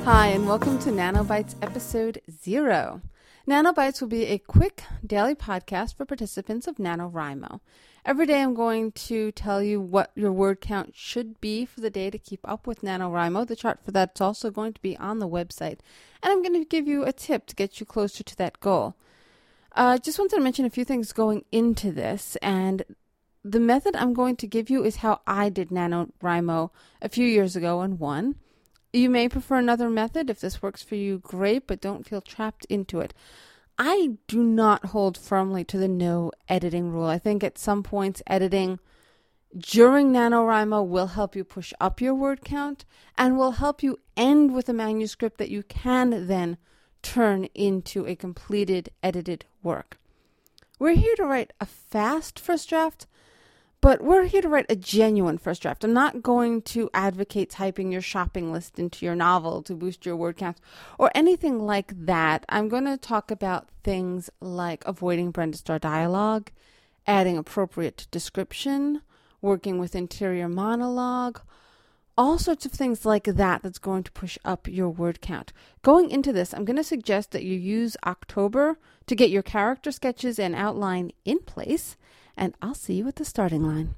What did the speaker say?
Hi, and welcome to Nanobites episode 0. Nanobites will be a quick daily podcast for participants of NaNoWriMo. Every day I'm going to tell you what your word count should be for the day to keep up with NaNoWriMo. The chart for that's also going to be on the website. And I'm going to give you a tip to get you closer to that goal. Just wanted to mention a few things going into this, and the method I'm going to give you is how I did NaNoWriMo a few years ago and won. You may prefer another method. If this works for you, great, but don't feel trapped into it. I do not hold firmly to the no editing rule. I think at some points editing during NaNoWriMo will help you push up your word count and will help you end with a manuscript that you can then turn into a completed edited work. We're here to write a fast first draft, but we're here to write a genuine first draft. I'm not going to advocate typing your shopping list into your novel to boost your word count or anything like that. I'm going to talk about things like avoiding Brenda Starr dialogue, adding appropriate description, working with interior monologue, all sorts of things like that that's going to push up your word count. Going into this, I'm going to suggest that you use October to get your character sketches and outline in place, and I'll see you at the starting line.